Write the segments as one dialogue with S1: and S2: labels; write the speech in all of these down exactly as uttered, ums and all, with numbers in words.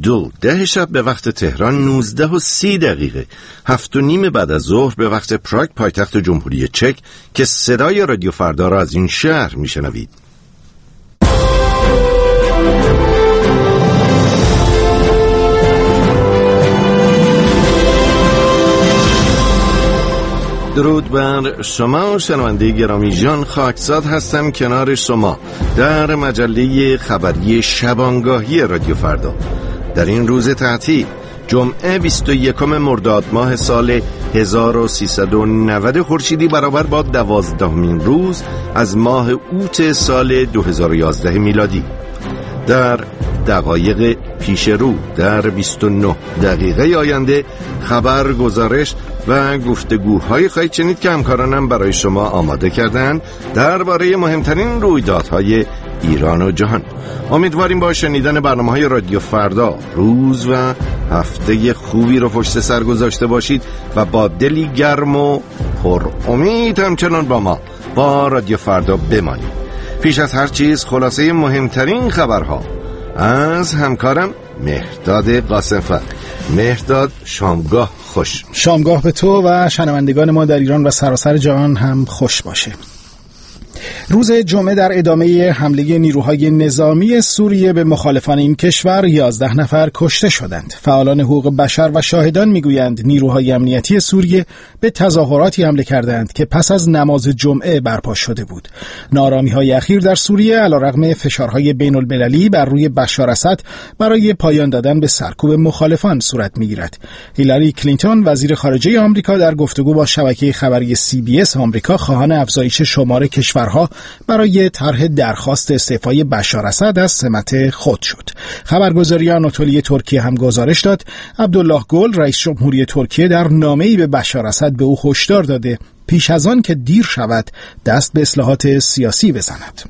S1: دو ده شب به وقت تهران، نوزده و سی دقیقه هفت و نیم بعد از ظهر به وقت پراگ پایتخت جمهوری چک که صدای رادیو فردا را از این شهر میشنوید. درود بر شما شنونده گرامی، ژان خاکزاد هستم کنار شما در مجله خبری شبانگاهی رادیو فردا. در این روز تعطیل جمعه بیست و یکم مرداد ماه سال هزار و سیصد و نود خورشیدی برابر با دوازدهمین روز از ماه اوت سال دو هزار و یازده میلادی. در دقایق پیش رو در بیست و نه دقیقه آینده خبر، گزارش و گفتگوهای خواهید شنید که همکارانم برای شما آماده کردن درباره مهمترین رویدادهای ایران و جهان. امیدواریم با شنیدن برنامه‌های رادیو فردا روز و هفته خوبی رو پشت سر گذاشته باشید و با دلی گرم و پر امید همچنان با ما با رادیو فردا بمانید. پیش از هر چیز خلاصه مهمترین خبرها از همکارم مهرداد قاسم‌فر. مهرداد، شامگاه خوش.
S2: شامگاه به تو و شنوندگان ما در ایران و سراسر جهان هم خوش باشه. روز جمعه در ادامه حمله نیروهای نظامی سوریه به مخالفان این کشور یازده نفر کشته شدند. فعالان حقوق بشر و شاهدان میگویند نیروهای امنیتی سوریه به تظاهراتی حمله کردند که پس از نماز جمعه برپا شده بود. ناآرامی‌های اخیر در سوریه علیرغم فشارهای بین‌المللی بر روی بشار اسد برای پایان دادن به سرکوب مخالفان صورت میگیرد. هیلاری کلینتون وزیر خارجه آمریکا در گفتگو با شبکه خبری سی بی اس آمریکا خواهان افزایش شمار کشورها برای طرح درخواست استعفای بشار اسد از سمت خود شد. خبرگزاری آناتولی ترکیه هم گزارش داد عبدالله گل رئیس جمهوری ترکیه در نامه‌ای به بشار اسد به او هشدار داده پیش از آن که دیر شود دست به اصلاحات سیاسی بزند.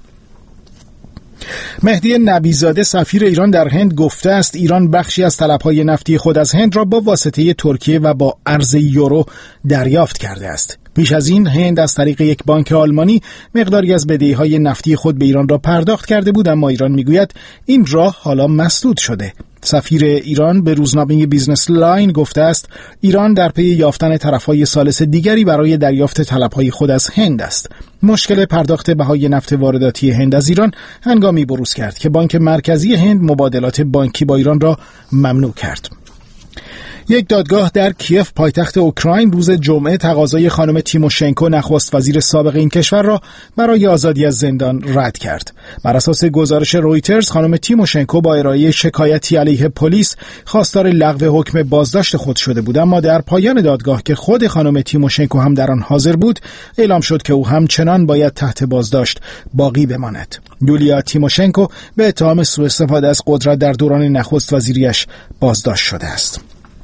S2: مهدی نبیزاده سفیر ایران در هند گفته است ایران بخشی از طلب‌های نفتی خود از هند را با واسطه ترکیه و با ارز یورو دریافت کرده است. پیش از این هند از طریق یک بانک آلمانی مقداری از بدهی‌های نفتی خود به ایران را پرداخت کرده بود، اما ایران میگوید این راه حالا مسدود شده. سفیر ایران به روزنامه بیزنس لاین گفته است ایران در پی یافتن طرف‌های ثالث دیگری برای دریافت طلب‌های خود از هند است. مشکل پرداخت بهای نفت وارداتی هند از ایران هنگامی بروز کرد که بانک مرکزی هند مبادلات بانکی با ایران را ممنوع کرد. یک دادگاه در کیف پایتخت اوکراین روز جمعه تقاضای خانم تیموشنکو نخست وزیر سابق این کشور را برای آزادی از زندان رد کرد. بر اساس گزارش رویترز خانم تیموشنکو با ارائه شکایتی علیه پلیس خواستار لغو حکم بازداشت خود شده بود، اما در پایان دادگاه که خود خانم تیموشنکو هم در آن حاضر بود اعلام شد که او همچنان باید تحت بازداشت باقی بماند. یولیا تیموشنکو به اتهام سوء استفاده از قدرت در دوران نخست وزیریش بازداشت شده است.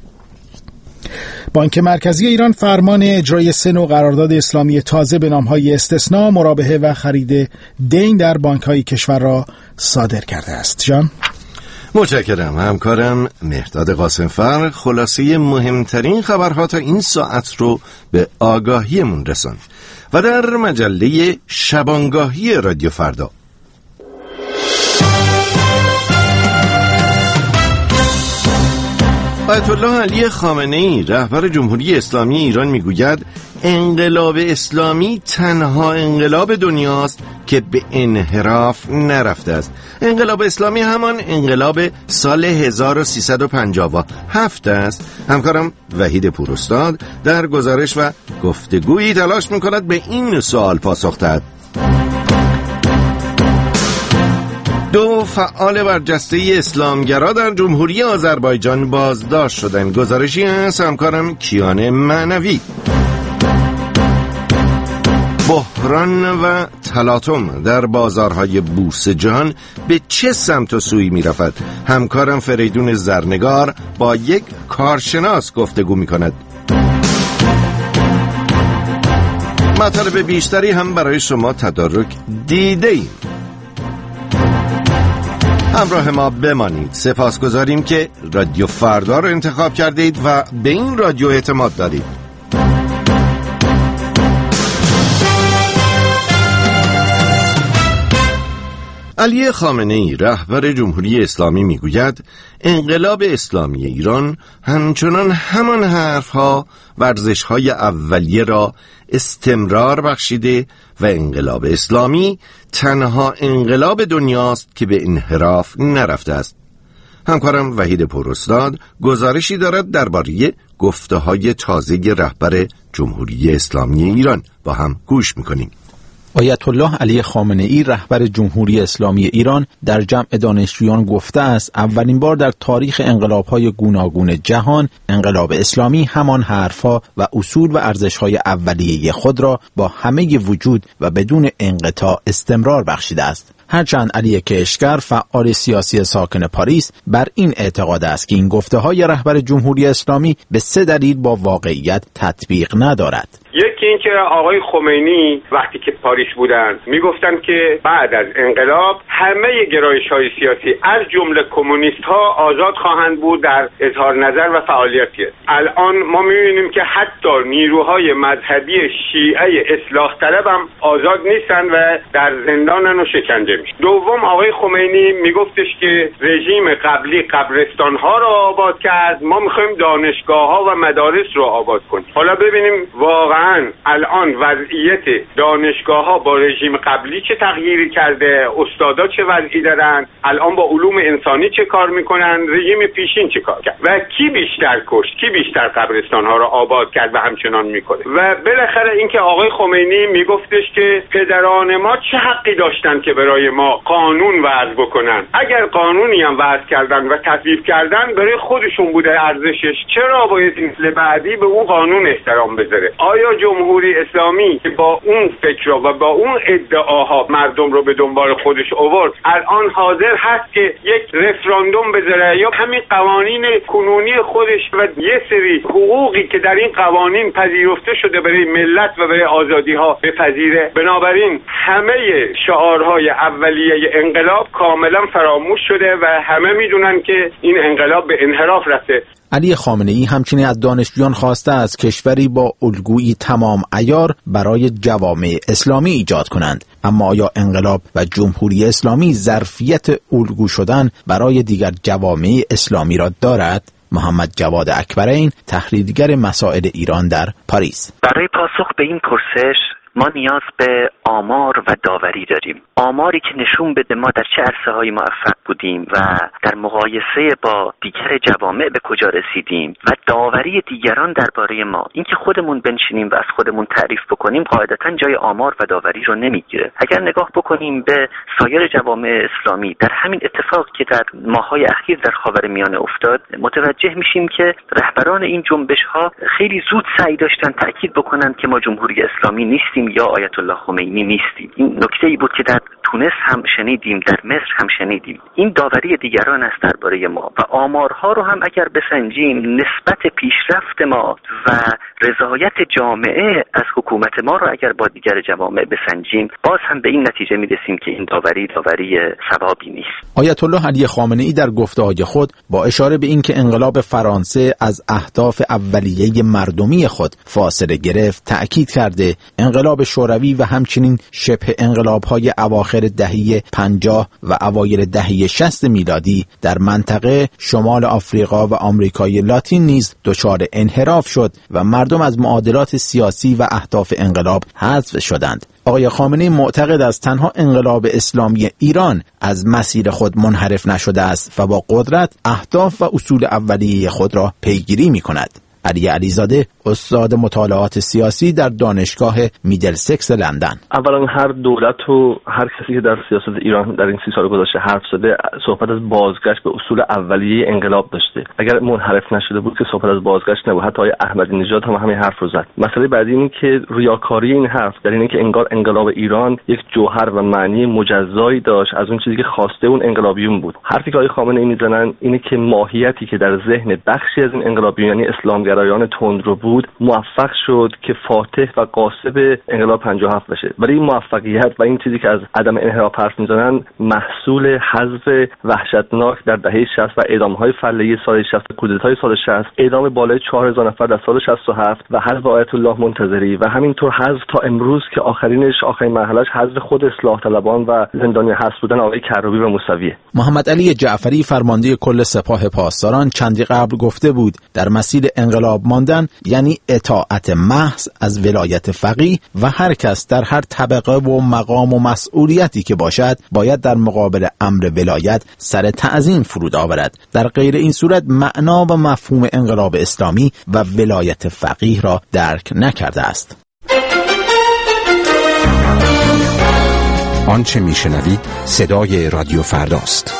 S2: بانک مرکزی ایران فرمان اجرای سه نوع قرارداد اسلامی تازه به نام‌های استثناء، مرابحه و خرید دین در بانک‌های کشور را صادر کرده است. جان
S1: متشکرم همکارم مهرداد قاسم‌فر. خلاصه مهمترین خبرها تا این ساعت رو به آگاهیمون رساند و در مجله شبانگاهی رادیو فردا آیت الله علی خامنه‌ای رهبر جمهوری اسلامی ایران میگوید انقلاب اسلامی تنها انقلاب دنیاست که به انحراف نرفته است. انقلاب اسلامی همان انقلاب سال هزار و سیصد و پنجاه و هفت است. همکارم وحید پوراستاد در گزارش و گفتگویی تلاش میکند به این سوال پاسخ دهد. دو فعال برجسته اسلامگرا در جمهوری آذربایجان بازداشت شدند. گزارشی از همکارم کیان معنوی. بحران و تلاطم در بازارهای بورس جهان به چه سمت و سوی می رفت؟ همکارم فریدون زرنگار با یک کارشناس گفتگو می کند. مطالب بیشتری هم برای شما تدارک دیده ایم. همراه ما بمانید. سپاسگزاریم که رادیو فردا رو انتخاب کرده اید و به این رادیو اعتماد دارید. علی خامنه‌ای رهبر جمهوری اسلامی میگوید انقلاب اسلامی ایران همچنان همان حرفها ورزش‌های اولیه را استمرار بخشیده و انقلاب اسلامی تنها انقلاب دنیاست که به انحراف نرفته است. همکارم وحید پوراستاد گزارشی دارد درباره گفته‌های تازه رهبر جمهوری اسلامی ایران. با هم گوش می‌کنیم.
S3: آیت الله علی خامنه‌ای رهبر جمهوری اسلامی ایران در جمع دانشجویان گفته است اولین بار در تاریخ انقلاب‌های گوناگون جهان انقلاب اسلامی همان حرف‌ها و اصول و ارزش‌های اولیه خود را با همه وجود و بدون انقطاع استمرار بخشیده است. هرچند علی کشگر فعال سیاسی ساکن پاریس بر این اعتقاد است که این گفته‌های رهبر جمهوری اسلامی به سه دلیل با واقعیت تطبیق ندارد.
S4: یکی این که آقای خمینی وقتی که پاریس بودند میگفتن که بعد از انقلاب همه گرایش‌های سیاسی از جمله کمونیست‌ها آزاد خواهند بود در اظهار نظر و فعالیتی. الان ما می‌بینیم که حتی نیروهای مذهبی شیعه اصلاح طلب هم آزاد نیستن و در زندانن و شکنجه میشن. دوم آقای خمینی میگفتش که رژیم قبلی قبرستان‌ها را آباد کرد، ما می‌خوایم دانشگاه‌ها و مدارس رو آباد کنیم. حالا ببینیم واقعا الان وضعیت دانشگاه‌ها با رژیم قبلی چه تغییری کرده، استادا چه وضعی دارن، الان با علوم انسانی چه کار میکنن، رژیم پیشین چه کار کرد و کی بیشتر کشت، کی بیشتر قبرستان‌ها را آباد کرد و همچنان میکنه. و بالاخره اینکه آقای خمینی میگفتش که پدران ما چه حقی داشتن که برای ما قانون وضع بکنن، اگر قانونی هم وضع کردن و تصویب کردن برای خودشون بوده ارزشش، چرا باید نسل بعدی به اون قانون احترام بذاره؟ آیا جمهوری اسلامی که با اون فکر و با اون ادعاها مردم رو به دنبال خودش آورد الان حاضر هست که یک رفراندوم بذاره یا همین قوانین کنونی خودش و یه سری حقوقی که در این قوانین پذیرفته شده برای ملت و برای آزادی ها بپذیره؟ بنابراین همه شعارهای اولیه انقلاب کاملا فراموش شده و همه میدونن که این انقلاب به انحراف رفته.
S3: علی خامنه‌ای همچنین از دانشجویان خواسته است کشوری با الگویی تمام عیار برای جوامع اسلامی ایجاد کنند. اما آیا انقلاب و جمهوری اسلامی ظرفیت الگو شدن برای دیگر جوامع اسلامی را دارد؟ محمد جواد اکبرین، تحلیلگر مسائل ایران در پاریس:
S5: برای پاسخ به این پرسش ما نیاز به آمار و داوری داریم. آماری که نشون بده ما در چه عرصه‌هایی موفق بودیم و در مقایسه با دیگر جوامع به کجا رسیدیم و داوری دیگران درباره ما. اینکه خودمون بنشینیم و از خودمون تعریف بکنیم قاعدتاً جای آمار و داوری رو نمیگیره. اگر نگاه بکنیم به سایر جوامع اسلامی، در همین اتفاق که در ماه‌های اخیر در خاورمیانه افتاد، متوجه میشیم که رهبران این جنبش‌ها خیلی زود سعی داشتن تأکید بکنن که ما جمهوری اسلامی نیستیم یا آیت الله خمینی نیستیم. این نکته‌ای بود که در تونس هم شنیدیم، در مصر هم شنیدیم. این داوری دیگران است درباره ما و آمارها رو هم اگر بسنجیم نسبت پیشرفت ما و رضایت جامعه از حکومت ما رو اگر با دیگر جوامع بسنجیم باز هم به این نتیجه میرسیم که این داوری داوری ثوابی نیست.
S3: آیت الله علی خامنه‌ای در گفته‌های خود با اشاره به اینکه انقلاب فرانسه از اهداف اولیه مردمی خود فاصله گرفت تأکید کرده انقلاب شوروی و همچنین شبه انقلاب‌های اواخر دهه پنجاه و اوایل دهه شصت میلادی در منطقه شمال آفریقا و آمریکای لاتین نیز دچار انحراف شد و مردم از معادلات سیاسی و اهداف انقلاب حذف شدند. آقای خامنه‌ای معتقد است تنها انقلاب اسلامی ایران از مسیر خود منحرف نشده است و با قدرت اهداف و اصول اولیه خود را پیگیری می‌کند. علی علیزاده، استاد مطالعات سیاسی در دانشگاه میدلسکس لندن:
S6: اولا هر دولت و هر کسی که در سیاست ایران در این سی سال گذشته حرف زده صحبت از بازگشت به اصول اولیه انقلاب داشته. اگر منحرف نشده بود که صحبت از بازگشت نبود. حتی آقای احمدی نژاد هم همین حرف رو زد. مسئله بعدی اینه که ریاکاری این حرف در اینه که انگار انقلاب ایران یک جوهر و معنی مجزایی داشت از اون چیزی که خواسته اون انقلابیون بود. حرفی که آقای خامنه‌ای میزنن اینه که ماهیتی که در ذهن بخشی از این انقلابیون یعنی اسلام گرایان تندرو بود بود موفق شد که فاتح و قاصب انقلاب پنجاه و هفت بشه. ولی این موفقیت و این چیزی که از عدم انحراف حرف میزنن محصول حذف وحشتناک در دهه شصت و اعدام‌های فله‌ای سال شصت، کودتای سال شصت، اعدام بالای چهار هزار نفر در سال شصت و هفت و حذف آیت الله منتظری و همینطور حذف تا امروز که آخرینش آخرین مرحلهش حذف خود اصلاح طلبان و زندانی حبس بودن آقای کروبی و موسویه.
S3: محمد علی جعفری فرمانده کل سپاه پاسداران چندی قبل گفته بود در مسیر انقلاب ماندن یعنی اطاعت محض از ولایت فقیه و هر کس در هر طبقه و مقام و مسئولیتی که باشد باید در مقابل امر ولایت سر تعظیم فرود آورد. در غیر این صورت معنا و مفهوم انقلاب اسلامی و ولایت فقیه را درک نکرده است.
S7: آنچه میشنوید صدای رادیو فرداست.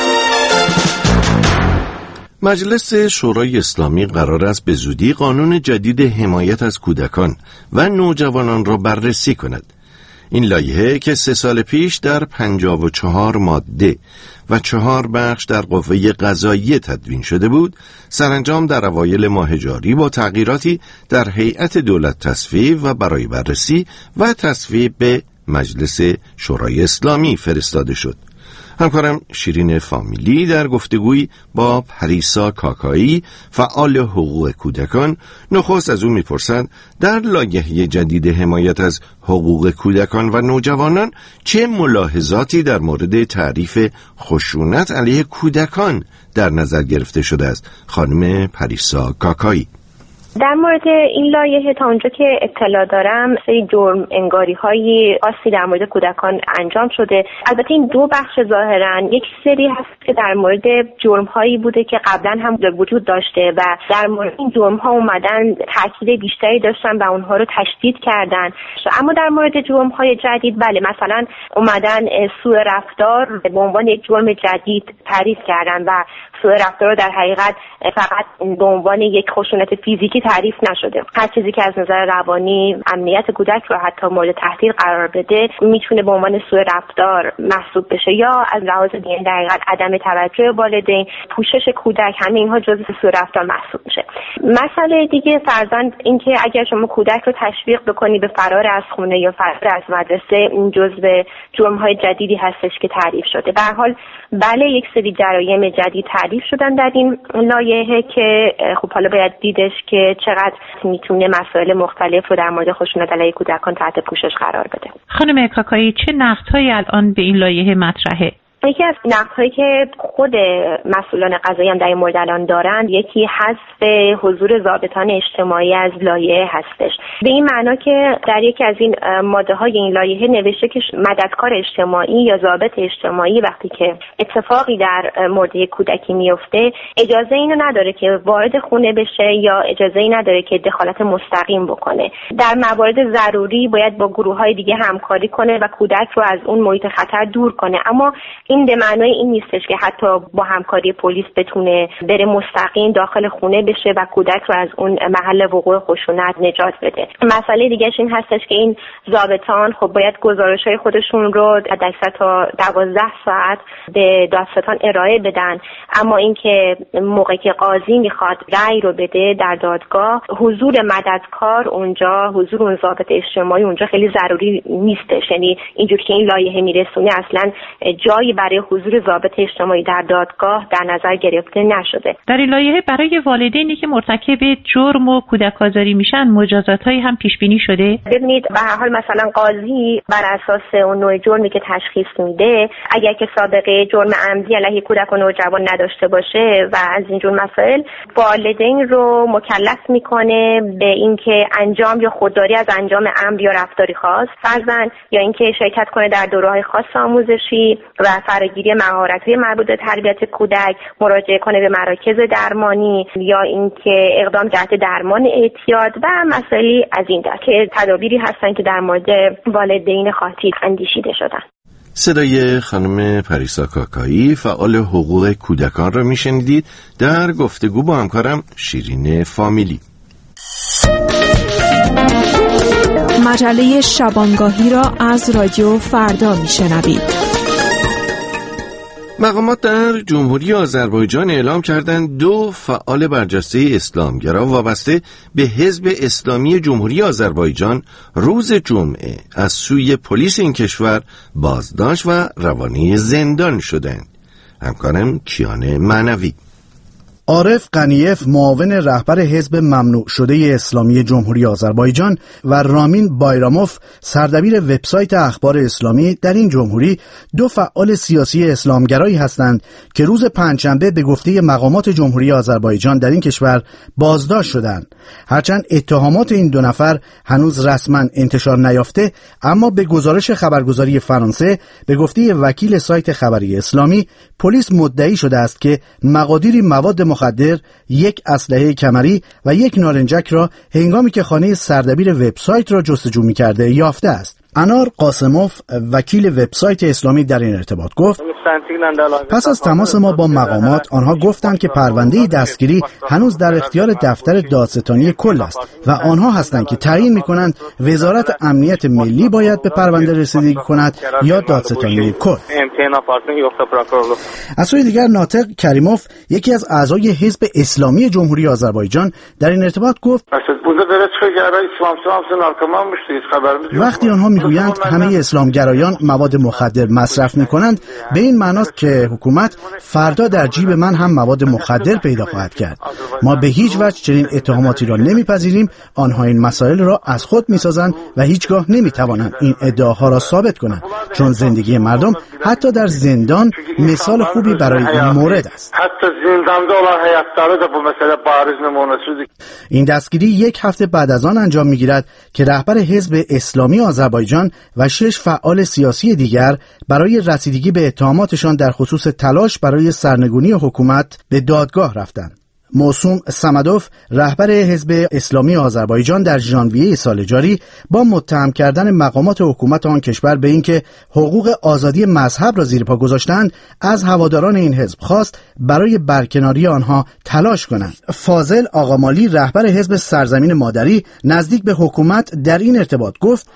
S1: مجلس شورای اسلامی قرار است به زودی قانون جدید حمایت از کودکان و نوجوانان را بررسی کند. این لایحه که سه سال پیش در پنجاه و چهار ماده و چهار بخش در قوه قضاییه تدوین شده بود، سرانجام در اوایل ماه جاری با تغییراتی در هیئت دولت تصویب و برای بررسی و تصویب به مجلس شورای اسلامی فرستاده شد. همکارم شیرین فامیلی در گفتگویی با پریسا کاکایی فعال حقوق کودکان نخست از او میپرسند در لایحه جدید حمایت از حقوق کودکان و نوجوانان چه ملاحظاتی در مورد تعریف خشونت علیه کودکان در نظر گرفته شده است. خانم پریسا کاکایی:
S8: در مورد این لایحه تا اونجا که اطلاع دارم سری جرم انگاری هایی خاصی در مورد کودکان انجام شده. البته این دو بخش ظاهرا یک سری هست که در مورد جرم هایی بوده که قبلا هم وجود داشته و در مورد این جرم ها اومدن تاکید بیشتری داشتن و اونها رو تشدید کردن. اما در مورد جرم های جدید بله، مثلا اومدن سوء رفتار به عنوان یک جرم جدید تعریف کردن و سوء رفتار رو در حقیقت فقط به عنوان یک خشونت فیزیکی تعریف نشده. هر چیزی که از نظر روانی امنیت کودک رو حتی مورد تهدید قرار بده میتونه به عنوان سوء رفتار محسوب بشه، یا از لحاظ دیگه در حقیقت عدم توجه والدین، پوشش کودک، همه اینها جزء سوء رفتار محسوب میشه. مسئله دیگه فرضاً اینکه اگر شما کودک رو تشویق بکنی به فرار از خونه یا فرار از مدرسه، این جزء جرم‌های جدیدی هستش که تعریف شده. به هر حال بله، یک سری جرایم جدید تعریف شدن در این لایحه که خب حالا باید دیدش که چقدر میتونه مسائل مختلف رو در مورد خشونت علیه کودکان تحت پوشش قرار بده.
S9: خانم کاکایی، چه نقدهایی الان به این لایحه مطرحه؟
S8: یکی از نقدهایی که خود مسئولان قضایی هم در این مورد الان دارند، یکی حذف حضور ضابطان اجتماعی از لایحه هستش. به این معنا که در یکی از این ماده های این لایحه نوشته که مددکار اجتماعی یا ضابط اجتماعی وقتی که اتفاقی در مورد کودکی میفته اجازه اینو نداره که وارد خونه بشه یا اجازه ای نداره که دخالت مستقیم بکنه. در موارد ضروری باید با گروه های دیگه همکاری کنه و کودک رو از اون محیط خطر دور کنه. اما این به معنای این نیستش که حتی با همکاری پلیس بتونه بره مستقیم داخل خونه بشه و کودک رو از اون محل وقوع خشونت نجات بده. مسئله دیگه‌اش این هستش که این ضابطان خب باید گزارش‌های خودشون رو حداکثر تا دوازده ساعت به دادستان ارائه بدن، اما اینکه موقعی که قاضی میخواد رأی رو بده در دادگاه، حضور مددکار اونجا، حضور اون ضابط اجتماعی اونجا خیلی ضروری نیستش. یعنی اینجوری که این لایحه میرسونه اصلا جایی برای حضور ضابط اجتماعی در دادگاه در نظر گرفته نشده.
S9: در این لایحه برای والدینی که مرتکب جرم و کودک آزاری میشن مجازاتایی هم پیش بینی شده؟
S8: ببینید به هر حال مثلا قاضی بر اساس اون نوع جرمی که تشخیص میده، اگر که سابقه جرم عمدی علیه کودک و نوجوان نداشته باشه و از این جور مسائل، والدین رو مکلف میکنه به اینکه انجام یا خودداری از انجام امر یا رفتاری خاص فرضاً، یا اینکه شرکت کنه در دوره‌های خاص آموزشی و فراگیری مهارت‌های مربوط به تربیت کودک، مراجعه کنه به مراکز درمانی، یا اینکه اقدام جهت درمان اعتیاد و مسائلی از این دست که تدابیری هستن که در مورد والدین خاطی اندیشیده شدن.
S1: صدای خانم پریسا کاکایی فعال حقوق کودکان را میشنیدید در گفتگو با همکارم شیرین فامیلی.
S10: مجله شبانگاهی را از رادیو فردا میشنوید.
S1: مقامات در جمهوری آذربایجان اعلام کردند دو فعال برجسته اسلامگرا وابسته به حزب اسلامی جمهوری آذربایجان روز جمعه از سوی پلیس این کشور بازداشت و روانه زندان شدند. همکارم کیان معنوی.
S11: عارف غنیف معاون رهبر حزب ممنوع شده اسلامی جمهوری آذربایجان و رامین بایراموف سردبیر وبسایت اخبار اسلامی در این جمهوری دو فعال سیاسی اسلامگرایی هستند که روز پنجشنبه به گفته مقامات جمهوری آذربایجان در این کشور بازداشت شدند. هرچند اتهامات این دو نفر هنوز رسما انتشار نیافته، اما به گزارش خبرگزاری فرانسه به گفته وکیل سایت خبری اسلامی، پلیس مدعی شده است که مقادیری مواد مخدر، یک اسلحه کمری و یک نارنجک را هنگامی که خانه سردبیر وبسایت را جستجو می‌کرده یافته است. انار قاسموف وکیل وبسایت اسلامی در این ارتباط گفت: پس از تماس ما با مقامات آنها گفتند که پرونده دستگیری هنوز در اختیار دفتر دادستانی کل است و آنها هستند که تعیین می‌کنند وزارت امنیت ملی باید به پرونده رسیدگی کند یا دادستانی کل. از سوی دیگر ناطق کریموف یکی از اعضای حزب اسلامی جمهوری آذربایجان در این ارتباط گفت: وقتی آنها میگویند همه اسلامگرایان مواد مخدر مصرف میکنند، به این معناست که حکومت فردا در جیب من هم مواد مخدر پیدا خواهد کرد. ما به هیچ وجه چنین اتهاماتی را نمیپذیریم. آنها این مسائل را از خود میسازند و هیچگاه نمیتوانند این ادعاها را ثابت کنند، چون زندگی مردم حتی در زندان مثال خوبی برای این مورد است. این دستگیری یک هفته بعد از آن انجام میگیرد که رهبر حزب اسلامی آذربایجان و شش فعال سیاسی دیگر برای رسیدگی به اتهاماتشان در خصوص تلاش برای سرنگونی حکومت به دادگاه رفتند. موسوم سمدوف رهبر حزب اسلامی آذربایجان در ژانویه سال جاری با متهم کردن مقامات حکومت آن کشور به اینکه حقوق آزادی مذهب را زیر پا گذاشتند از هواداران این حزب خواست برای برکناری آنها تلاش کنند. فاضل آقامالی رهبر حزب سرزمین مادری نزدیک به حکومت در این ارتباط گفت: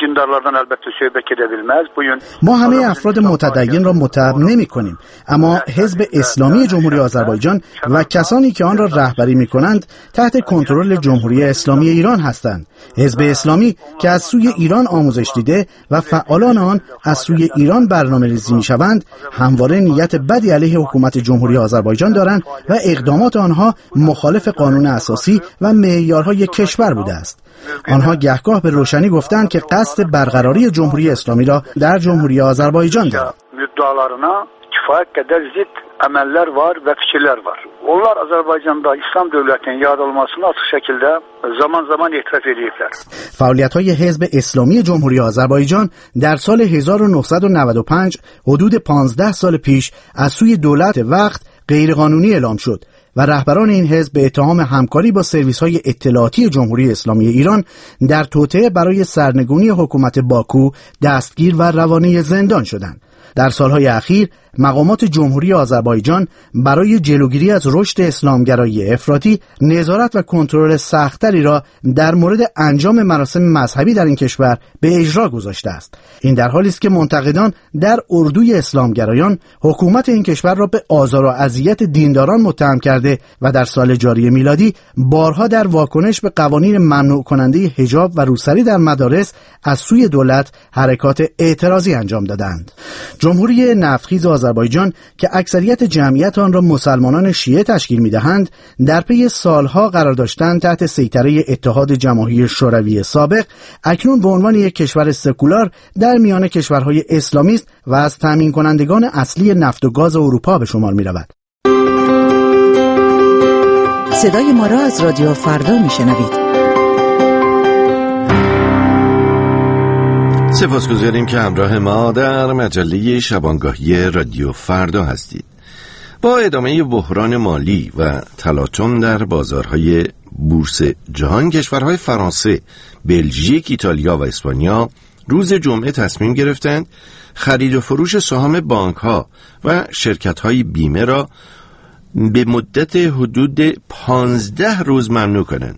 S11: ما همه افراد متدین را متهم نمی کنیم، اما حزب اسلامی جمهوری آذربایجان و کسانی که آن را رهبری می کنند تحت کنترل جمهوری اسلامی ایران هستند. حزب اسلامی که از سوی ایران آموزش دیده و فعالان آن از سوی ایران برنامه‌ریزی می شوند، همواره نیت بدی علیه حکومت جمهوری آذربایجان دارند و اقدامات آنها مخالف قانون اساسی و معیارهای کشور بوده است. آنها گهگاه به روشنی گفتند که قصد برقراری جمهوری اسلامی را در جمهوری آذربایجان دارند.
S12: kifayet kadar zıt emeller var ve fikirler var. Onlar Azerbaycan'da İslam devletinin yaratılmasını açık şekilde zaman zaman itiraf edibler.
S11: فعالیت‌های حزب اسلامی جمهوری آذربایجان در سال هزار و نهصد و نود و پنج حدود پانزده سال پیش از سوی دولت وقت غیرقانونی اعلام شد و رهبران این حزب به اتهام همکاری با سرویس‌های اطلاعاتی جمهوری اسلامی ایران در توطئه برای سرنگونی حکومت باکو دستگیر و روانه زندان شدند. در سالهای اخیر مقامات جمهوری آذربایجان برای جلوگیری از رشد اسلامگرایی افراطی نظارت و کنترل سخت‌تری را در مورد انجام مراسم مذهبی در این کشور به اجرا گذاشته است. این در حالی است که منتقدان در اردوی اسلامگرایان حکومت این کشور را به آزار و اذیت دینداران متهم کرده و در سال جاری میلادی بارها در واکنش به قوانین ممنوع کننده حجاب و روسری در مدارس از سوی دولت حرکات اعتراضی انجام دادند. جمهوری نفتخیز آذربایجان که اکثریت جمعیت آن را مسلمانان شیعه تشکیل می‌دهند، در پی سالها قرار داشتن تحت سیطره اتحاد جماهیر شوروی سابق، اکنون به عنوان یک کشور سکولار در میان کشورهای اسلامی است و از تامین کنندگان اصلی نفت و گاز اروپا به شمار می‌رود.
S10: صدای ما را از رادیو فردا می‌شنوید.
S1: سپاسگزاریم که همراه ما در مجله شبانگاهی رادیو فردا هستید. با ادامه بحران مالی و تلاطم در بازارهای بورس جهان، کشورهای فرانسه، بلژیک، ایتالیا و اسپانیا روز جمعه تصمیم گرفتند خرید و فروش سهام بانک‌ها و شرکت‌های بیمه را به مدت حدود پانزده روز ممنوع کنند.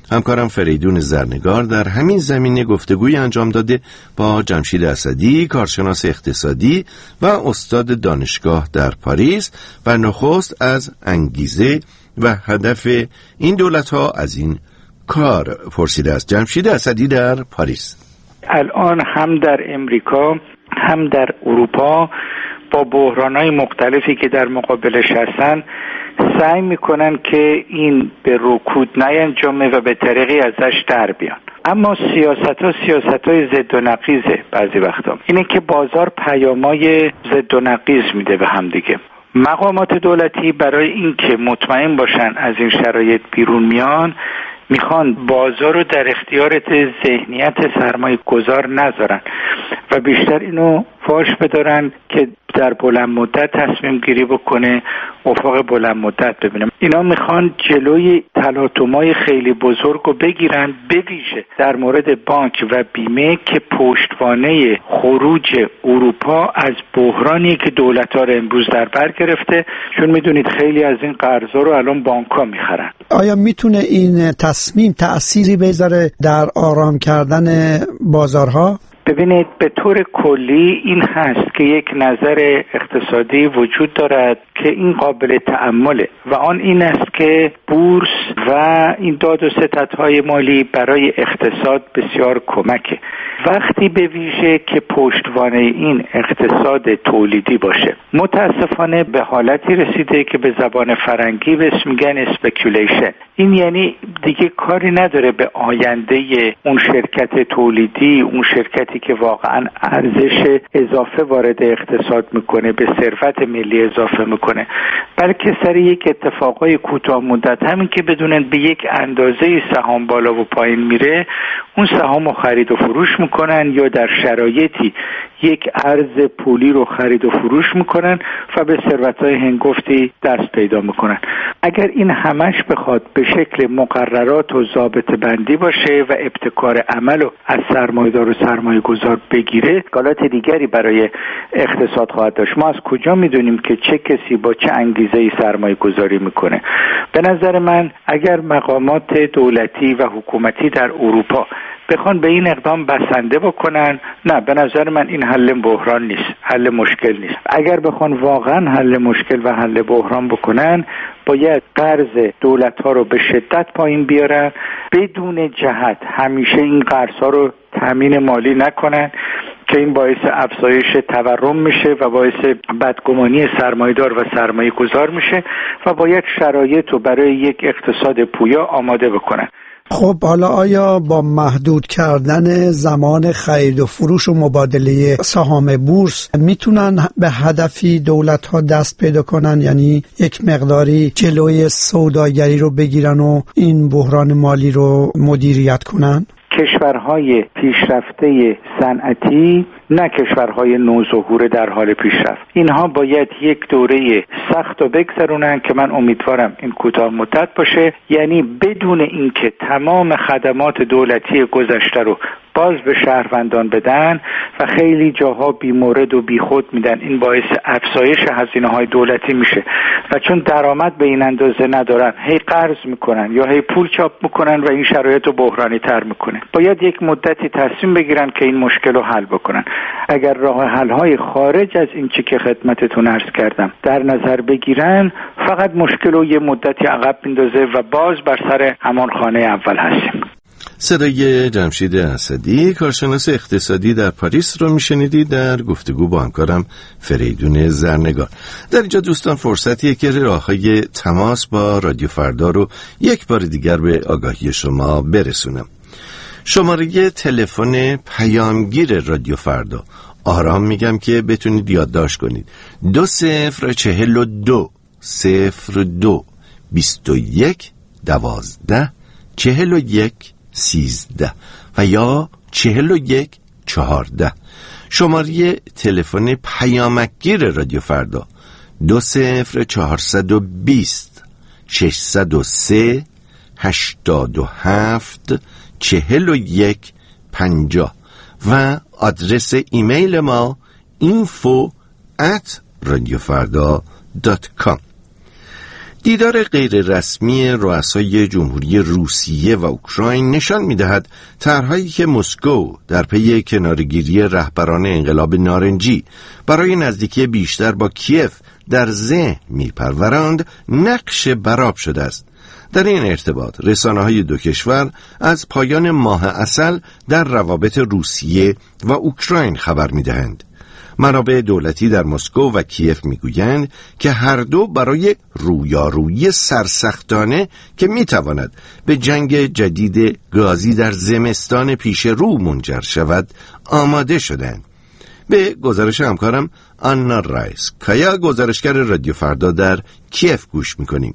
S1: همکارم فریدون زرنگار در همین زمینه گفتگوی انجام داده با جمشید اسدی، کارشناس اقتصادی و استاد دانشگاه در پاریس و نخست از انگیزه و هدف این دولت‌ها از این کار پرسیده است. جمشید اسدی در پاریس:
S13: الان هم در امریکا هم در اروپا با بحران‌های مختلفی که در مقابلش هستن سعی میکنن که این به رکود نینجامه و به طریقی ازش در بیان. اما سیاست ها سیاست های ضد و نقیزه. بعضی وقتا اینه که بازار پیامای ضد و نقیز میده به هم دیگه. مقامات دولتی برای اینکه مطمئن باشن از این شرایط بیرون میان، میخوان بازار رو در اختیار ذهنیت سرمایه گذار نذارن و بیشتر اینو فاش بدارن که در بلند مدت تصمیم گیری بکنه، افق بلند مدت ببینم. اینا میخوان جلوی تلاطم‌های خیلی بزرگ رو بگیرن، به ویژه در مورد بانک و بیمه که پشتوانه خروج اروپا از بحرانی که دولت‌ها رو امروز در بر گرفته، چون میدونید خیلی از این قرضا رو الان بانک‌ها میخرن.
S14: آیا میتونه این تصمیم تأثیری بذاره در آرام کردن بازارها؟
S13: ببینید، به طور کلی این هست که یک نظر اقتصادی وجود دارد که این قابل تأمله و آن این است که بورس و این داد و ستدهای مالی برای اقتصاد بسیار کمکه، وقتی به ویژه که پشتوانه این اقتصاد تولیدی باشه. متاسفانه به حالتی رسیده که به زبان فرنگی بهش میگن اسپکولیشن. این یعنی دیگه کاری نداره به آینده اون شرکت تولیدی، اون شرکتی که واقعا ارزش اضافه وارد اقتصاد میکنه، به ثروت ملی اضافه میکنه، بلکه سر یک اتفاقای کوتاه مدت همین که بدونن به یک اندازه سهام بالا و پایین میره، اون سهامو خرید و فروش میکنن یا در شرایطی یک ارز پولی رو خرید و فروش میکنن و به ثروت‌های هنگفتی دست پیدا میکنن. اگر این همش بخواد به شکل مقررات و ضابطه بندی باشه و ابتکار عمل و از سرمایه‌دار و سرمایه گذار بگیره، اشکالات دیگری برای اقتصاد خواهد داشت. ما از کجا میدونیم که چه کسی با چه انگیزه‌ای سرمایه گذاری میکنه؟ به نظر من اگر مقامات دولتی و حکومتی در اروپا بخوان به این اقدام بسنده بکنن، نه، به نظر من این حل بحران نیست، حل مشکل نیست. اگر بخوان واقعا حل مشکل و حل بحران بکنن، باید قرض دولت‌ها رو به شدت پایین بیارن، بدون جهت همیشه این قرض‌ها رو تامین مالی نکنن که این باعث افزایش تورم میشه و باعث بدگمانی سرمایه‌دار و سرمایه گذار میشه و باید شرایط رو برای یک اقتصاد پویا آماده بکنن.
S14: خب حالا آیا با محدود کردن زمان خرید و فروش و مبادله سهام بورس میتونن به هدفی دولت‌ها دست پیدا کنن، یعنی یک مقداری جلوی سوداگری رو بگیرن و این بحران مالی رو مدیریت کنن؟
S13: کشورهای پیشرفته صنعتی نه کشورهای نوظهور در حال پیشرفت، اینها باید یک دوره سخت و بگذرونن که من امیدوارم این کوتاه مدت باشه، یعنی بدون اینکه تمام خدمات دولتی گذشته رو باز به شهروندان بدن و خیلی جاها بیمورد و بیخود میدن. این باعث افزایش هزینه‌های دولتی میشه و چون درآمد به این اندازه ندارن، هی قرض میکنن یا هی پول چاپ میکنن و این شرایط رو بحرانی تر میکنه. باید یک مدتی تصمیم بگیرن که این مشکل رو حل بکنن. اگر راه حل‌های خارج از این چی که خدمتتون عرض کردم در نظر بگیرن، فقط مشکل رو یه مدتی عقب میندازه و باز بر سر همان خانه اول هستیم.
S1: صدای جمشید اسدی، کارشناس اقتصادی در پاریس رو میشنیدید در گفتگو با همکارم فریدون زرنگار. در اینجا دوستان فرصتیه که راههای تماس با رادیو فردا رو یک بار دیگر به آگاهی شما برسونم. شماره تلفن پیامگیر رادیو فردا، آرام میگم که بتونید یادداشت کنید، دو صفر چهل و دو صفر دو بیست و یک دوازده چهل و یک سیزده و یا چهل و یک چهارده. شماره تلفن پیامگیر رادیو فردا دو صفر چهارصد و بیست ششصد و سه هشتاد و هفت چهل و یک پنجاه و آدرس ایمیل ما info at radiofarda dot com. دیدار غیر رسمی رؤسای جمهوری روسیه و اوکراین نشان می‌دهد طرح‌هایی که مسکو در پی کناره‌گیری رهبران انقلاب نارنجی برای نزدیکی بیشتر با کیف در ذهن می‌پروراند نقش برآب شده است. در این ارتباط رسانه‌های دو کشور از پایان ماه عسل در روابط روسیه و اوکراین خبر می‌دهند. منابع دولتی در مسکو و کیف میگویند که هر دو برای رویارویی سرسختانه که میتواند به جنگ جدید گازی در زمستان پیش رو منجر شود آماده شدند. به گزارش همکارم آنا رایس کایا، گزارشگر رادیو فردا در کیف، گوش میکنیم.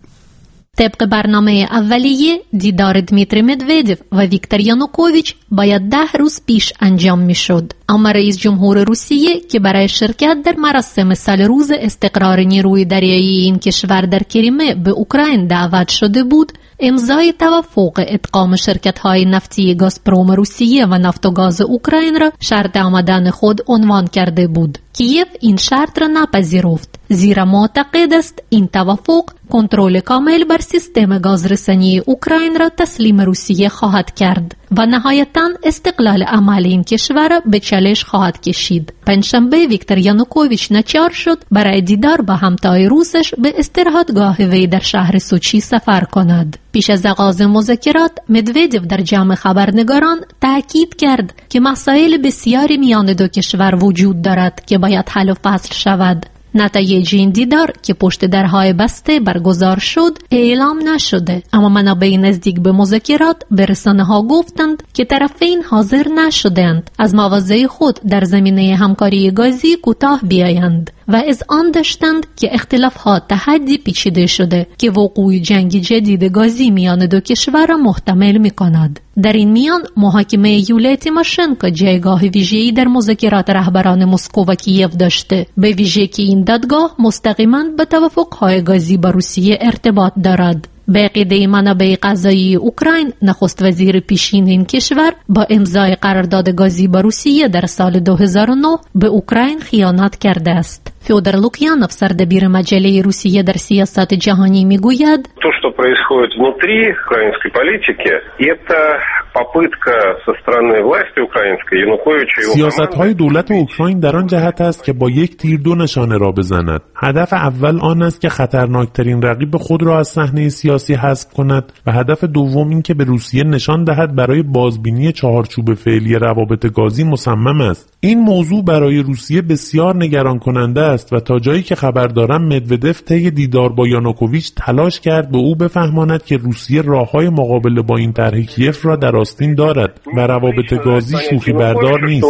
S15: طبق برنامه اولیه دیدار دمیتری مدودیو و ویکتور یانوکوویچ باید ده روز پیش انجام می شد. اما رئیس جمهور روسیه که برای شرکت در مراسم سال روز استقرار نیروی دریایی این کشور در کریمه به اوکراین دعوت شده بود، امضای توافق ادغام شرکت‌های نفتی گازپروم روسیه و نفت و گاز اوکراین را شرط آمدن خود عنوان کرده بود. کیف این شرط را نپذیرفت، زیرا معتقد است این توافق کنترل کامل بر سیستم گازرسانی اوکراین را تسلیم روسیه خواهد کرد و نهایتاً استقلال عمل این کشور را به چالش خواهد کشید. پنجشنبه ویکتور یانوکوویچ ناچار شد برای دیدار با همتای روسش به استراحتگاه وی در شهر سوچی سفر کند. پیش از آغاز مذاکرات مدودیو در جمع خبرنگاران تاکید کرد که مسائل بسیاری میان دو کشور وجود دارد که باید حل و فصل شود. نتایج این دیدار که پشت درهای بسته برگزار شد اعلام نشده، اما منابع نزدیک به مذاکرات به رسانه‌ها گفتند که طرفین حاضر نشدند از مواضع خود در زمینه همکاری گازی کوتاه بیایند و از آن داشتند که اختلافات تا حدی پیچیده شده که وقوع جنگ جدید گازی میان دو کشور را محتمل می‌کند. در این میان محاکمه یولیا تیماشنکو جایگاه ویژه‌ای در مذاکرات رهبران مسکو و کیف داشته، به ویژه که این دادگاه مستقیما به توافق‌های گازی با روسیه ارتباط دارد. به عقیده منابع قضایی اوکراین، نخست وزیر پیشین این کشور با امضای قرارداد گازی با روسیه در سال دو هزار و نه به اوکراین خیانت کرده است. فیودور لوکیانوف، سردبیر مجله روسیه در سیاست جهانی، میگوید
S16: то, что происходит внутри украинской политики, это попытка со стороны власти украинской Януковича и
S17: سیاست‌های دولت اوکراین در آن جهت است که با یک تیر دو نشانه را بزند. هدف اول آن است که خطرناکترین رقیب خود را از صحنه سیاسی حذف کند و هدف دوم این که به روسیه نشان دهد برای بازبینی چهارچوب فعلی روابط گازی مصمم است. این موضوع برای روسیه بسیار نگران کننده است و تا جایی که خبر دارم مدودیو طی دیدار با یانوکوویچ تلاش کرد به او بفهماند که روسیه راه‌های مقابله با این طرح کیف را در آستین دارد و روابط گازی شوخی بردار نیست.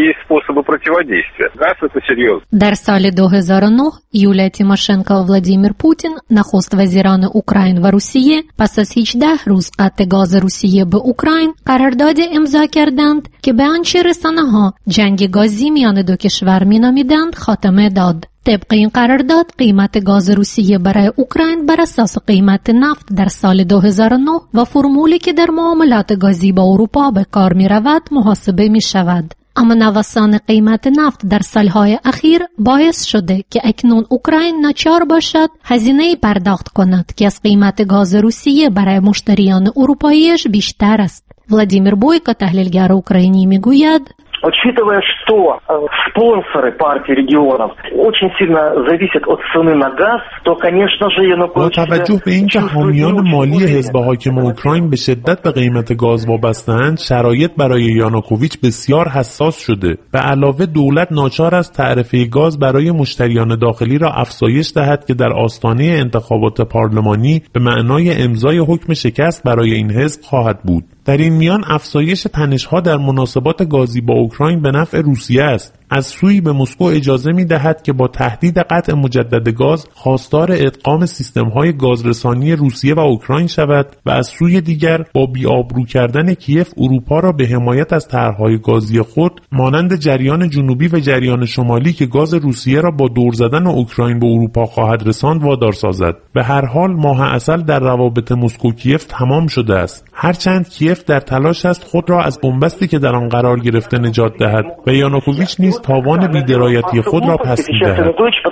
S15: در سال دو هزار و نه یولیا تیماشنکو و ولادیمیر پوتین، نخست وزیران اوکراین و روسیه، پس از هجده روز قطع گاز روسیه به اوکراین قرارداد امضا کردند که به آنچه رسانه‌ها جنگ گازی میان دو کشور مینامیدند خاتمه داد. طبق این قرارداد قیمت گاز روسیه برای اوکراین بر اساس قیمت نفت در سال دو هزار و نه و فرمولی که در معاملات گازی با اروپا به کار می رود محاسبه می شود. اما نوسان قیمت نفت در سالهای اخیر باعث شده که اکنون اوکراین ناچار باشد هزینه پرداخت کند که از قیمت گاز روسیه برای مشتریان اروپاییش بیشتر است. ولادیمیر بویکو، تحلیلگر اوکراینی، میگوید
S18: Учитывая, что спонсоры партии регионов очень сильно зависят от цены на газ, то, конечно же,
S17: با توجه به اینکه حامیان مالی حزب حاکم اوکراین به شدت به قیمت گاز وابسته‌اند، شرایط برای یانوکوویچ بسیار حساس شده. به علاوه دولت ناچار است تعرفه گاز برای مشتریان داخلی را افزایش دهد که در آستانه انتخابات پارلمانی به معنای امضای حکم شکست برای این حزب خواهد بود. در این میان افزایش تنش‌ها در مناسبات گازی با اوکراین به نفع روسیه است. از سوی به مسکو اجازه می‌دهد که با تهدید قطع مجدد گاز خواستار ادغام سیستم‌های گازرسانی روسیه و اوکراین شود و از سوی دیگر با بی‌آبرو کردن کیف اروپا را به حمایت از طرح‌های گازی خود مانند جریان جنوبی و جریان شمالی که گاز روسیه را با دور زدن اوکراین به اروپا خواهد رساند وادار سازد. به هر حال ماه عسل در روابط مسکو کیف تمام شده است. هرچند کیف در تلاش است خود را از بنبستی که در آن قرار گرفته نجات دهد و یانوکوویچ نیز نیز تاوان بی‌درایتی خود را پس می‌دهد.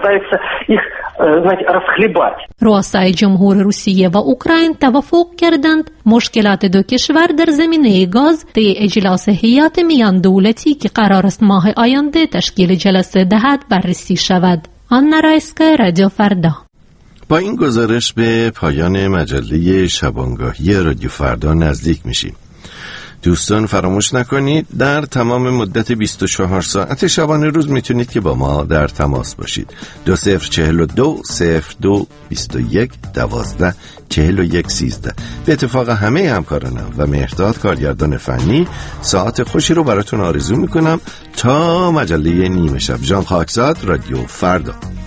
S15: رؤسای جمهور روسیه و اوکراین توافق کردند مشکلات دو کشور در زمینه گاز طی اجلاس هیئت میان دولتی که قرار است ماه آینده تشکیل جلسه دهد بررسی شود. آنا رایسکا، رادیو فردا.
S1: با این گزارش به پایان مجله شبانگاهی رادیو فردا نزدیک میشیم. دوستان فراموش نکنید در تمام مدت بیست و چهار ساعت شبانه روز میتونید که با ما در تماس باشید. دو صفر چهل و دو صفر دو بیست و یک دوازده چهل و یک سیزده. به اتفاق همه همکارانم و مهرداد کارگردان فنی ساعت خوشی رو براتون آرزو میکنم تا مجله نیمه شب. ژان خاکزاد، رادیو فردا.